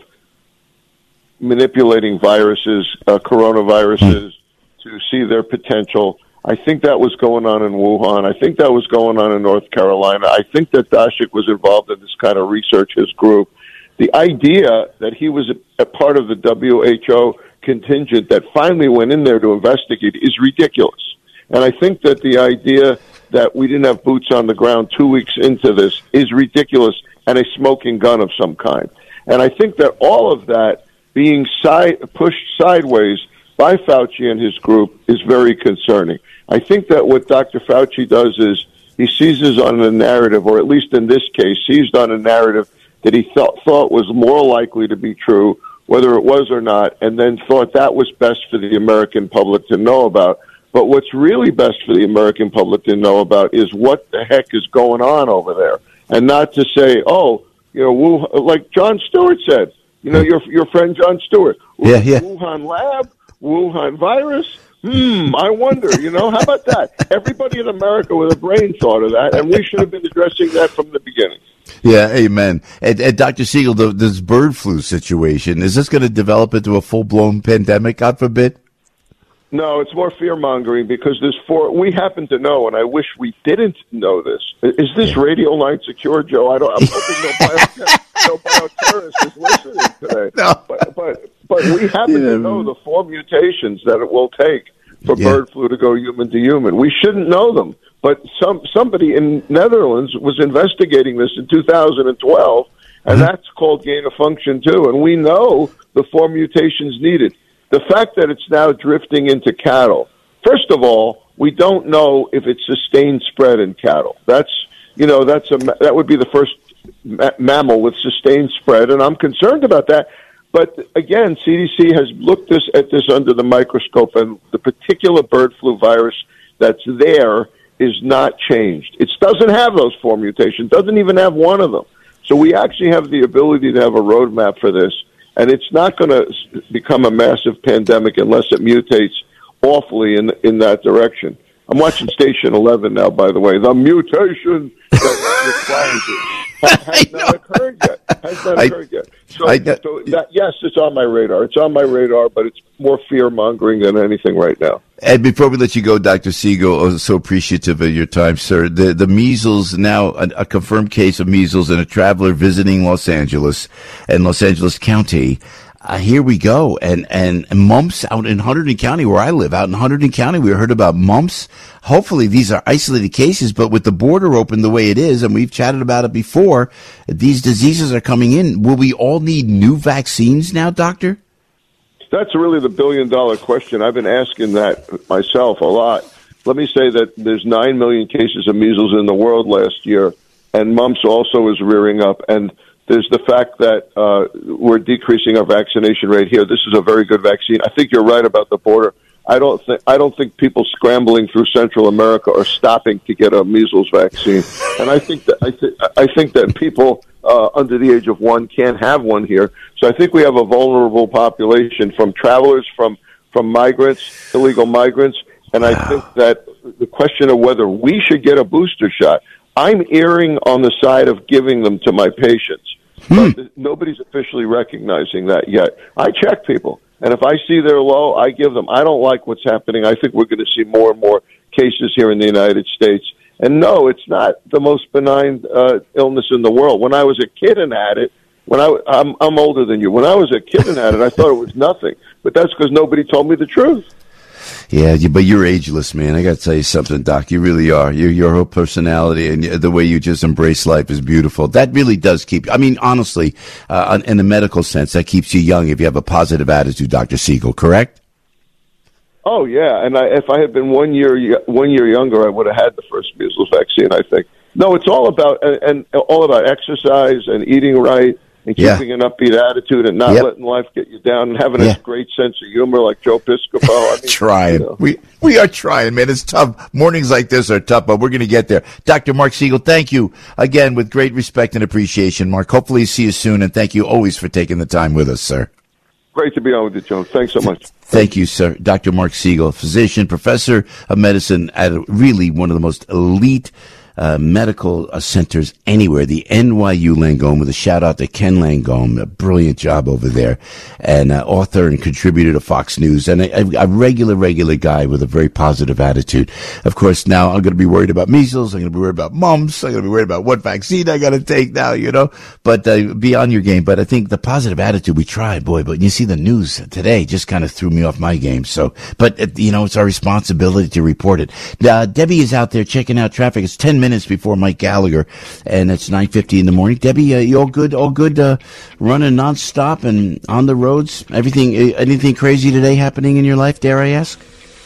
manipulating viruses, uh, coronaviruses, to see their potential. I think that was going on in Wuhan. I think that was going on in North Carolina. I think that Daszak was involved in this kind of research, his group. The idea that he was a, a part of the W H O contingent that finally went in there to investigate is ridiculous. And I think that the idea that we didn't have boots on the ground two weeks into this is ridiculous and a smoking gun of some kind. And I think that all of that being side, pushed sideways by Fauci and his group is very concerning. I think that what Doctor Fauci does is he seizes on a narrative, or at least in this case, seized on a narrative that he thought, thought was more likely to be true, whether it was or not, and then thought that was best for the American public to know about. But what's really best for the American public to know about is what the heck is going on over there, and not to say, oh, you know, Wuhan, like Jon Stewart said, you know, your your friend Jon Stewart, yeah, yeah. Wuhan lab, Wuhan virus. Hmm, I wonder, you know, how about that? Everybody in America with a brain thought of that, and we should have been addressing that from the beginning. Yeah, amen. And, and Doctor Siegel, the, this bird flu situation, is this going to develop into a full-blown pandemic, God forbid? No, it's more fear-mongering because there's four. We happen to know, and I wish we didn't know this. Is this yeah. radio line secure, Joe? I don't. I'm hoping no, bio, no bioterrorist is listening today. No. But, but but we happen yeah. to know the four mutations that it will take for yeah. bird flu to go human to human. We shouldn't know them, but some somebody in Netherlands was investigating this in two thousand twelve, and mm-hmm. that's called gain of function too. And we know the four mutations needed. The fact that it's now drifting into cattle, first of all, we don't know if it's sustained spread in cattle. That's, you know, that's a, that would be the first ma- mammal with sustained spread, and I'm concerned about that. But again, C D C has looked this, at this under the microscope, and the particular bird flu virus that's there is not changed. It doesn't have those four mutations, doesn't even have one of them. So we actually have the ability to have a roadmap for this. And it's not going to become a massive pandemic unless it mutates awfully in in that direction. I'm watching Station eleven now, by the way. The mutation that requires it has not occurred yet. Has not occurred yet. So, I, so that, yes, it's on my radar. It's on my radar, but it's more fear-mongering than anything right now. And before we let you go, Doctor Siegel, I'm so appreciative of your time, sir. The the measles, now a, a confirmed case of measles in a traveler visiting Los Angeles and Los Angeles County. Uh, here we go. And, and, and mumps out in Hunterdon County, where I live, out in Hunterdon County, we heard about mumps. Hopefully these are isolated cases, but with the border open the way it is, and we've chatted about it before, these diseases are coming in. Will we all need new vaccines now, Doctor? That's really the billion-dollar question. I've been asking that myself a lot. Let me say that there's nine million cases of measles in the world last year, and mumps also is rearing up. And there's the fact that uh, we're decreasing our vaccination rate here. This is a very good vaccine. I think you're right about the border. I don't think I don't think people scrambling through Central America are stopping to get a measles vaccine. And I think that I, th- I think that people uh, under the age of one can't have one here. So I think we have a vulnerable population from travelers, from from migrants, illegal migrants, and I think that the question of whether we should get a booster shot, I'm erring on the side of giving them to my patients. Hmm. But nobody's officially recognizing that yet. I check people, and if I see they're low, I give them. I don't like what's happening. I think we're going to see more and more cases here in the United States. And no, it's not the most benign uh, illness in the world. When I was a kid and had it, when I, I'm, I'm older than you. When I was a kid and had it, I thought it was nothing. But that's because nobody told me the truth. Yeah, but you're ageless, man. I got to tell you something, Doc. You really are. Your your whole personality and the way you just embrace life is beautiful. That really does keep. I mean, honestly, uh, in the medical sense, that keeps you young if you have a positive attitude, Doctor Siegel. Correct? Oh yeah, and I, if I had been one year one year younger, I would have had the first measles vaccine. I think. No, it's all about and, and all about exercise and eating right and Yeah. keeping an upbeat attitude and not Yep. letting life get you down and having Yeah. a great sense of humor like Joe Piscopo. I mean, trying. you know. We we are trying, man. It's tough. Mornings like this are tough, but we're going to get there. Doctor Mark Siegel, thank you again with great respect and appreciation, Mark. Hopefully see you soon, and thank you always for taking the time with us, sir. Great to be on with you, Joe. Thanks so much. Thank you, sir. Doctor Mark Siegel, physician, professor of medicine at really one of the most elite Uh, medical uh, centers anywhere, the N Y U Langone, with a shout out to Ken Langone, a brilliant job over there, and uh, author and contributor to Fox News, and a, a regular, regular guy with a very positive attitude. Of course, now I'm going to be worried about measles, I'm going to be worried about mumps, I'm going to be worried about what vaccine I got to take now, you know, but uh, be on your game. But I think the positive attitude, we try, boy, but you see the news today just kind of threw me off my game. So, but, uh, you know, it's our responsibility to report it. Uh, Debbie is out there checking out traffic. It's ten minutes before Mike Gallagher, and it's nine fifty in the morning. Debbie, uh, you all good? All good? Uh, running nonstop and on the roads. Everything? Uh, anything crazy today happening in your life? Dare I ask?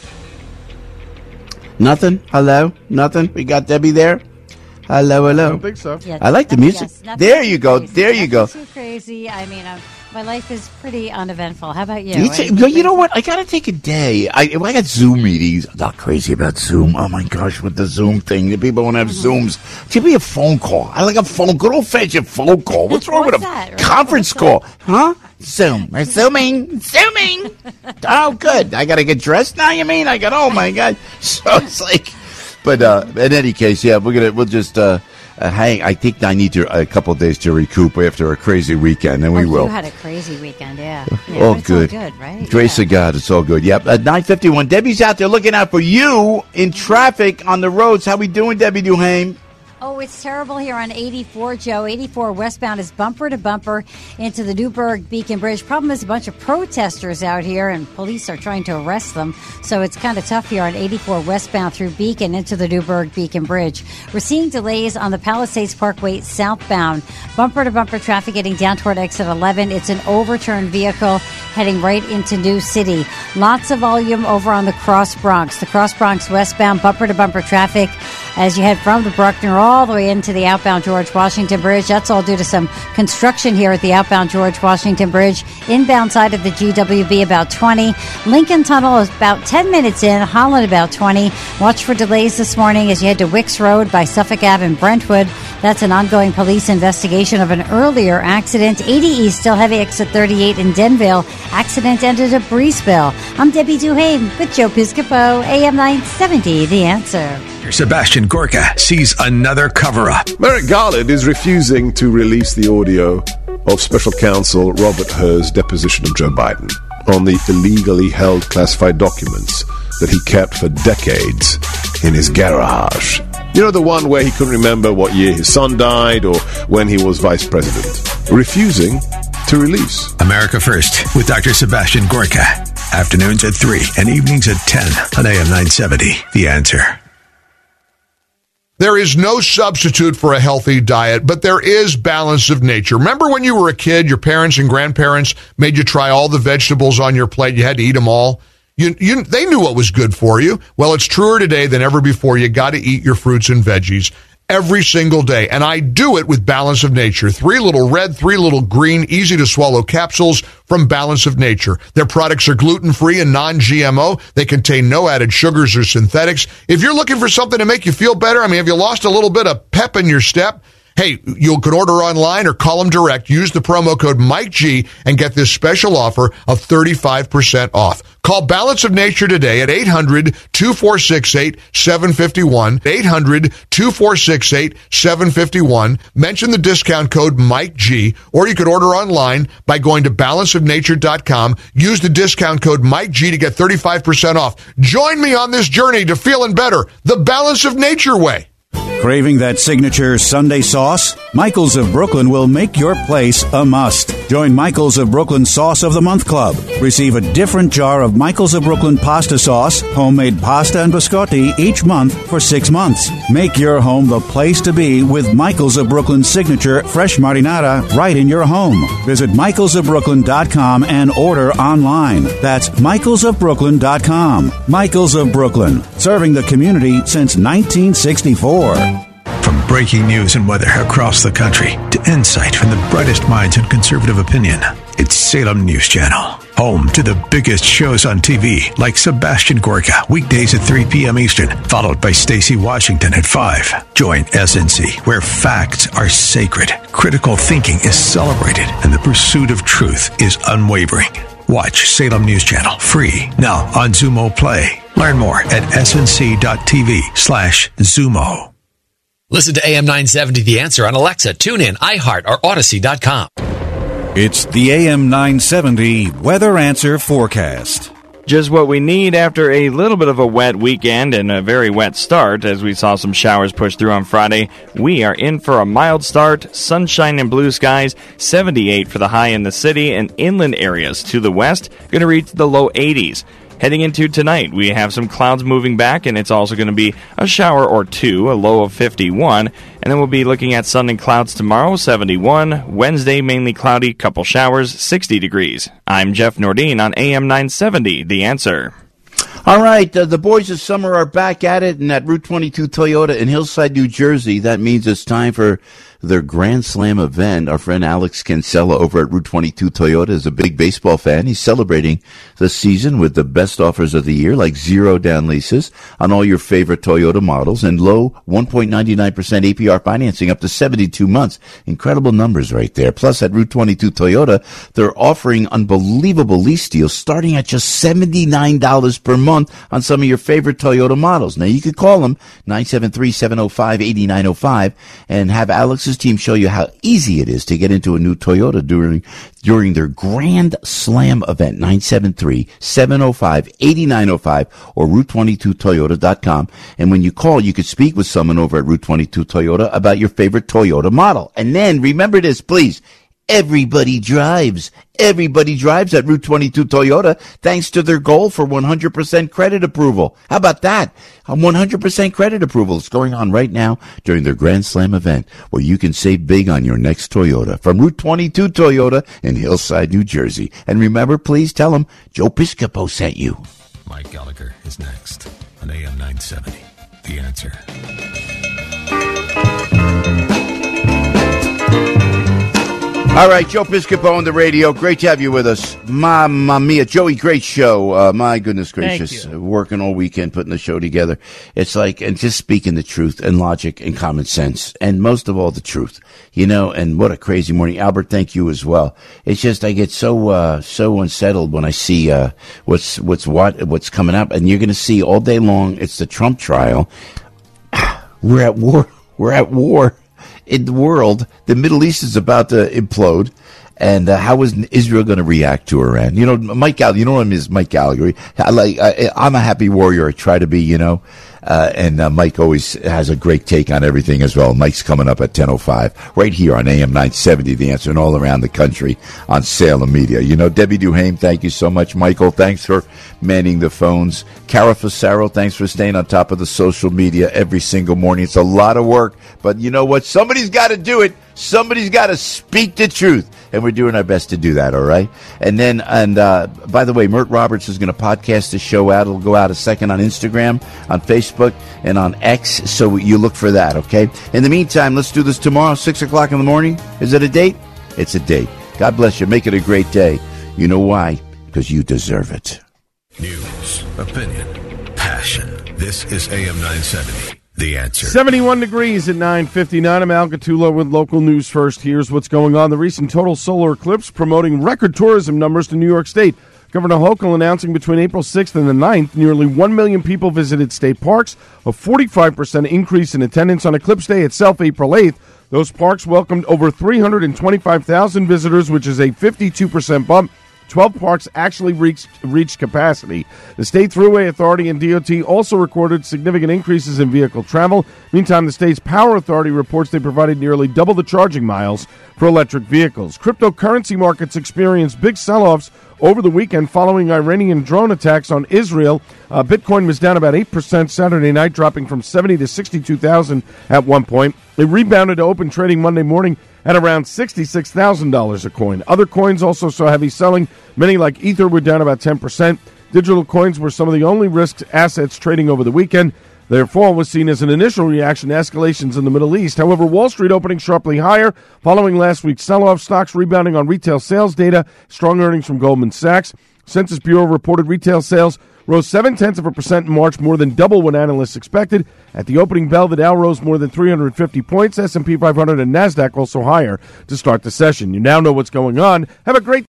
Nothing. Hello. Nothing. We got Debbie there. Hello. Hello. I don't think so. Yeah, I like the music. yes, there you go. crazy. There you go. Nothing too crazy. I mean, um, my life is pretty uneventful. How about you? You, ta- well, you know what? I gotta take a day. I, I got Zoom meetings. I'm not crazy about Zoom. Oh my gosh, with the Zoom thing, the people don't have Mm-hmm. Zooms. Give me a phone call. I like a phone, good old fashioned phone call. What's wrong with a What's that? conference call? Huh? Zoom. We're zooming. Zooming. Oh, good. I gotta get dressed now. You mean? I got. Oh my god. So it's like. But uh, in any case, yeah, we're gonna. We'll just. Uh, Uh, hang, I think I need to, a couple of days to recoup after a crazy weekend, and we oh, will. You had a crazy weekend, yeah. yeah all it's good. all good, right? Grace yeah. of God, it's all good. Yep. At nine fifty-one, Debbie's out there looking out for you in traffic on the roads. How we doing, Debbie Duhame? Oh, it's terrible here on eighty-four, Joe. eighty-four westbound is bumper to bumper into the Newburgh Beacon Bridge. Problem is a bunch of protesters out here, and police are trying to arrest them. So it's kind of tough here on eighty-four westbound through Beacon into the Newburgh Beacon Bridge. We're seeing delays on the Palisades Parkway southbound. Bumper to bumper traffic getting down toward exit eleven. It's an overturned vehicle heading right into New City. Lots of volume over on the Cross Bronx. The Cross Bronx westbound bumper to bumper traffic as you head from the Bruckner all the way into the outbound George Washington Bridge. That's all due to some construction here at the outbound George Washington Bridge. Inbound side of the G W B about twenty. Lincoln Tunnel is about ten minutes in. Holland about twenty. Watch for delays this morning as you head to Wicks Road by Suffolk Ave in Brentwood. That's an ongoing police investigation of an earlier accident. eighty East still heavy exit thirty-eight in Denville. Accident ended at Breesville. I'm Debbie Duhame with Joe Piscopo, A M nine seventy, The Answer. Sebastian Gorka sees another cover-up. Merrick Garland is refusing to release the audio of Special Counsel Robert Hur's deposition of Joe Biden on the illegally held classified documents that he kept for decades in his garage. You know, the one where he couldn't remember what year his son died or when he was vice president. Refusing to release. America First with Doctor Sebastian Gorka. Afternoons at three and evenings at ten on A M nine seventy. The Answer. There is no substitute for a healthy diet, but there is balance of nature. Remember when you were a kid, your parents and grandparents made you try all the vegetables on your plate? You had to eat them all. You, you, they knew what was good for you. Well, it's truer today than ever before. You got to eat your fruits and veggies every single day. And I do it with Balance of Nature. Three little red, three little green, easy to swallow capsules from Balance of Nature. Their products are gluten-free and non-G M O. They contain no added sugars or synthetics. If you're looking for something to make you feel better, I mean, have you lost a little bit of pep in your step? Hey, you can order online or call them direct. Use the promo code Mike G and get this special offer of thirty-five percent off. Call Balance of Nature today at eight hundred, two four six eight, seven five one, eight hundred, two four six eight, seven five one. Mention the discount code Mike G, or you could order online by going to balance of nature dot com. Use the discount code Mike G to get thirty-five percent off. Join me on this journey to feeling better, the Balance of Nature way. Craving that signature Sunday sauce? Michael's of Brooklyn will make your place a must. Join Michael's of Brooklyn Sauce of the Month Club. Receive a different jar of Michael's of Brooklyn pasta sauce, homemade pasta and biscotti each month for six months. Make your home the place to be with Michael's of Brooklyn signature fresh marinara right in your home. Visit michaels of brooklyn dot com and order online. That's michaels of brooklyn dot com. Michael's of Brooklyn, serving the community since nineteen sixty-four. From breaking news and weather across the country to insight from the brightest minds in conservative opinion, it's Salem News Channel. Home to the biggest shows on T V, like Sebastian Gorka, weekdays at three p.m. Eastern, followed by Stacey Washington at five. Join S N C, where facts are sacred, critical thinking is celebrated, and the pursuit of truth is unwavering. Watch Salem News Channel free now on Zumo Play. Learn more at snc.tv slash Zumo. Listen to A M nine seventy The Answer on Alexa, TuneIn, iHeart, or Odyssey dot com. It's the A M nine seventy Weather Answer Forecast. Just what we need after a little bit of a wet weekend and a very wet start, as we saw some showers push through on Friday. We are in for a mild start, sunshine and blue skies, seventy-eight for the high in the city, and inland areas to the west going to reach the low eighties. Heading into tonight, we have some clouds moving back, and it's also going to be a shower or two, a low of fifty-one. And then we'll be looking at sun and clouds tomorrow, seventy-one. Wednesday, mainly cloudy, couple showers, sixty degrees. I'm Jeff Nordine on A M nine seventy, The Answer. All right, uh, the boys of summer are back at it, and at Route twenty-two Toyota in Hillside, New Jersey, that means it's time for their Grand Slam event. Our friend Alex Kinsella over at Route twenty-two Toyota is a big baseball fan. He's celebrating the season with the best offers of the year, like zero down leases on all your favorite Toyota models and low one point nine nine percent A P R financing up to seventy-two months. Incredible numbers right there. Plus, at Route twenty-two Toyota, they're offering unbelievable lease deals starting at just seventy-nine dollars per month on some of your favorite Toyota models. Now, you could call them nine seven three, seven oh five, eight nine oh five and have Alex's team show you how easy it is to get into a new Toyota during during their Grand Slam event. Nine seven three, seven oh five, eight nine oh five or route twenty-two toyota dot com. And when you call, you could speak with someone over at Route twenty-two Toyota about your favorite Toyota model. And then remember this, please. Everybody drives. Everybody drives at Route twenty-two Toyota thanks to their goal for one hundred percent credit approval. How about that? A one hundred percent credit approval is going on right now during their Grand Slam event where you can save big on your next Toyota from Route twenty-two Toyota in Hillside, New Jersey. And remember, please tell them Joe Piscopo sent you. Mike Gallagher is next on A M nine seventy. The Answer. All right, Joe Piscopo on the radio. Great to have you with us. Mamma mia. Joey, great show. Uh, my goodness gracious. Thank you. Working all weekend, putting the show together. It's like, and just speaking the truth and logic and common sense. And most of all, the truth. You know, and what a crazy morning. Albert, thank you as well. It's just, I get so, uh, so unsettled when I see, uh, what's, what's what, what's coming up. And you're going to see all day long, it's the Trump trial. We're at war. We're at war. In the world, the Middle East is about to implode, and uh, how is Israel going to react to Iran? You know, Mike Gallagher, you know what I mean, is Mike Gallagher. I, like, I, I'm a happy warrior. I try to be, you know, uh, and uh, Mike always has a great take on everything as well. Mike's coming up at ten oh five right here on A M nine seventy, The Answer, and all around the country on Salem Media. You know, Debbie Duhame, thank you so much. Michael, thanks for manning the phones. Cara Fasaro, thanks for staying on top of the social media every single morning. It's a lot of work, but you know what? Somebody's got to do it. Somebody's got to speak the truth, and we're doing our best to do that, all right? And then, and uh, by the way, Mert Roberts is going to podcast the show out. It'll go out a second on Instagram, on Facebook, and on X, so you look for that, okay? In the meantime, let's do this tomorrow, six o'clock in the morning. Is it a date? It's a date. God bless you. Make it a great day. You know why? Because you deserve it. News, opinion, passion. This is A M nine seventy. The Answer. seventy-one degrees at nine fifty-nine. I'm Al Gattulo with local news first. Here's what's going on. The recent total solar eclipse promoting record tourism numbers to New York State. Governor Hochul announcing between April sixth and the ninth, nearly one million people visited state parks, a forty-five percent increase in attendance on Eclipse Day itself, April eighth. Those parks welcomed over three hundred twenty-five thousand visitors, which is a fifty-two percent bump. twelve parks actually reached, reached capacity. The State Thruway Authority and D O T also recorded significant increases in vehicle travel. Meantime, the state's Power Authority reports they provided nearly double the charging miles for electric vehicles. Cryptocurrency markets experienced big sell-offs over the weekend following Iranian drone attacks on Israel. Uh, Bitcoin was down about eight percent Saturday night, dropping from seventy to sixty-two thousand at one point. It rebounded to open trading Monday morning at around sixty-six thousand dollars a coin. Other coins also saw heavy selling. Many, like Ether, were down about ten percent. Digital coins were some of the only risked assets trading over the weekend. Their fall was seen as an initial reaction to escalations in the Middle East. However, Wall Street opening sharply higher following last week's sell-off. Stocks rebounding on retail sales data, strong earnings from Goldman Sachs. Census Bureau reported retail sales rose seven-tenths of a percent in March, more than double what analysts expected. At the opening bell, the Dow rose more than three hundred fifty points. S and P five hundred and NASDAQ also higher to start the session. You now know what's going on. Have a great